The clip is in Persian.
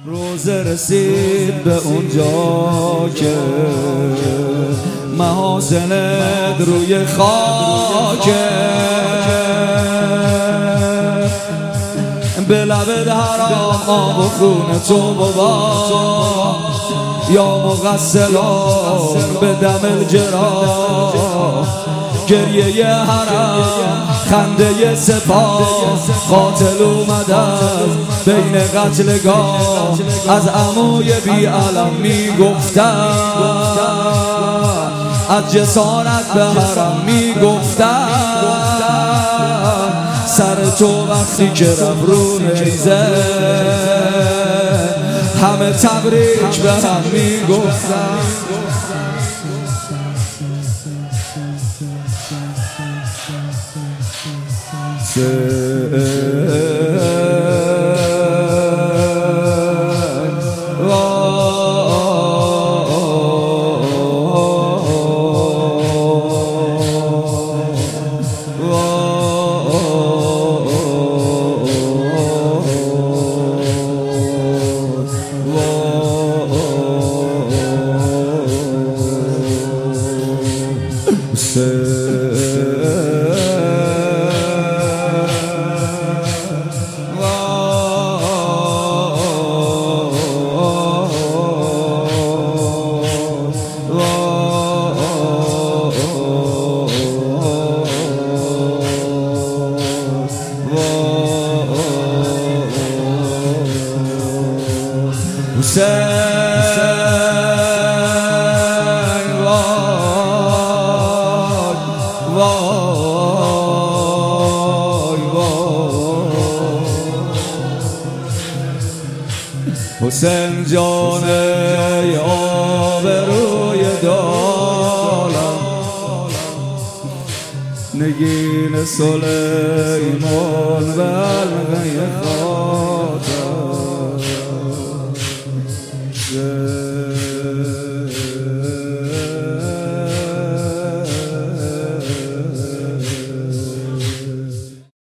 روزه رسید به اونجا که محاسنت روی خاکه، به لبت حرام آب و خون تو بابا، یا مغسلان به دم الجراح. گریه حرم، خنده سپاه، قاتل اومد از بین قتلگاه. از عموی بی علم میگفتن، از جسارت به حرم میگفتن. سر تو وقتی که رفت رو نیزه، همه تبریک به هم میگفتن. حسین جان آبروی دالم، نگین سلیمان و حلقه